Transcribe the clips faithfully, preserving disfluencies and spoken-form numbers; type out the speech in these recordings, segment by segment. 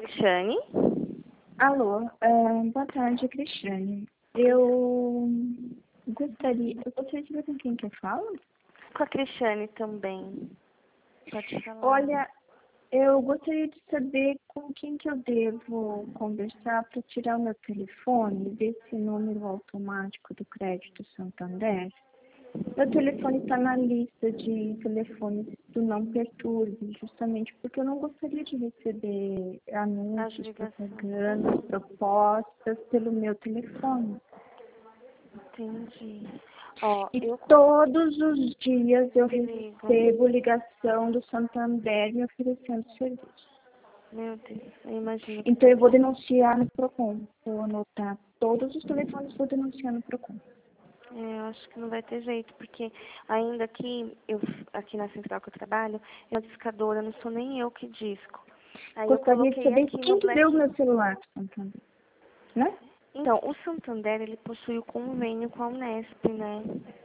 Cristiane? Alô, ah, boa tarde, Cristiane. Eu gostaria, eu gostaria de saber com quem que eu falo? Com a Cristiane também. Pode falar. Olha, eu gostaria de saber com quem que eu devo conversar para tirar o meu telefone desse número automático do Crédito Santander. Meu telefone está na lista de telefones do Não Perturbe, justamente porque eu não gostaria de receber anúncios, propagandas, propostas pelo meu telefone. Entendi. Ó, E eu todos os dias eu Ligo. recebo ligação do Santander me oferecendo serviço. Meu Deus, eu imagino. Então eu vou denunciar no Procon. Vou anotar todos os telefones e vou denunciar no Procon. É, eu acho que não vai ter jeito, porque ainda aqui, eu, aqui na central que eu trabalho, é uma discadora, não sou nem eu que disco. Aí eu Gostaria de coloquei saber aqui quem no que Black... deu o meu celular para o Santander, né? Então, o Santander, ele possui o convênio com a Unesp, né?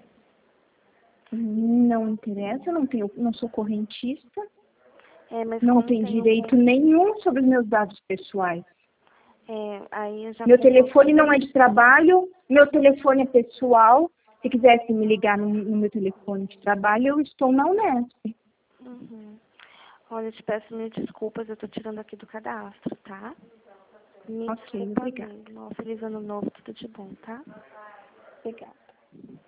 Não interessa, não tenho, não sou correntista, É, mas não como tenho tem o direito con- nenhum sobre os meus dados pessoais. é, aí eu já Meu coloquei... telefone não é de trabalho, meu telefone é pessoal. Se quisesse me ligar no, no meu telefone de trabalho, eu estou na Unesp. Uhum. Olha, eu te peço mil desculpas, eu tô tirando aqui do cadastro, tá? Me Ok, desculpa obrigada. mesmo. Ó, feliz ano novo, tudo de bom, tá? Obrigada.